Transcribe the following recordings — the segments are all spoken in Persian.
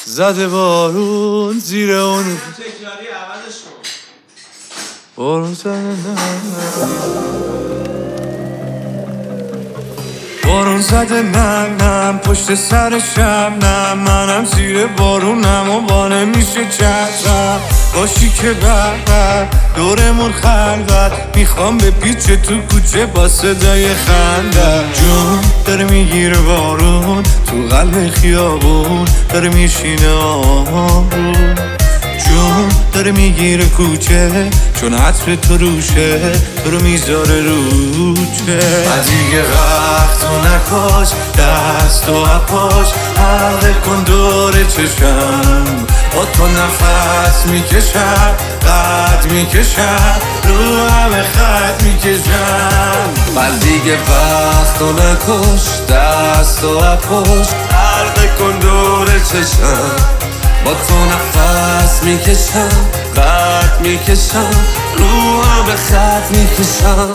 زده بارون زیر اون تکراری عوضش کن. بارون زده بارون زده نم پشت سر شبنم منم زیر بارونم و بانه میشه چشم باشی که بر دورمون خلوت میخوام به پیچ تو کوچه با صدای خنده جون داره میگیره بارون تو قلب خیابون داره میشینه آروم جون داره میگیره کوچه چون عطر تو روشه تو رو میذاره روچه دیگه وقتو نکش دستو اپاش حلقه کن دور چشم با تو نفس میکشم قد میکشم رو همه خط میکشم دیگه وقتو نکش دستو اپاش حلقه کن دور چشم با تو نفس میکشم قد میکشم رو همه خط میکشم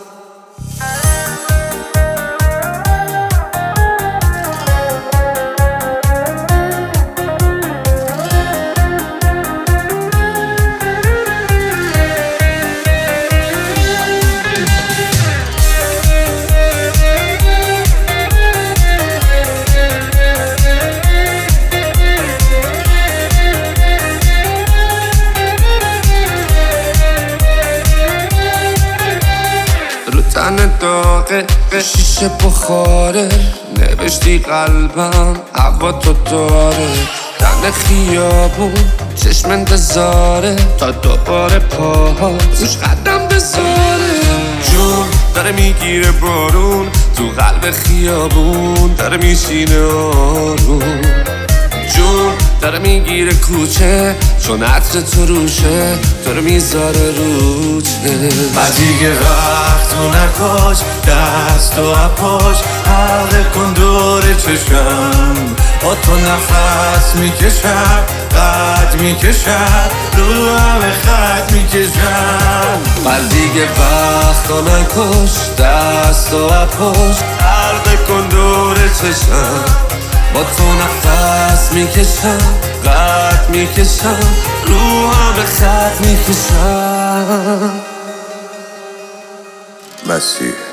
تن داغه شیشه بخاره نوشتی قلبم هوا تو داره تن خیابون چشم انتظاره تا دوباره پاها روش قدم بذاره جون داره میگیره بارون تو قلب خیابون داره میشینه آروم جون داره میگیره کوچه چون عطر تو روشه تو رو میذاره روچه دیگه وقتو نکش دستو اپاش حلقه کن دور چشم با تو نفس میکشم قد میکشم رو همه خط میکشم دیگه وقتو نکش دستو اپاش حلقه کن دور چشم با تو نفس میکشم قد میکشم رو همه خط میکشم مسیح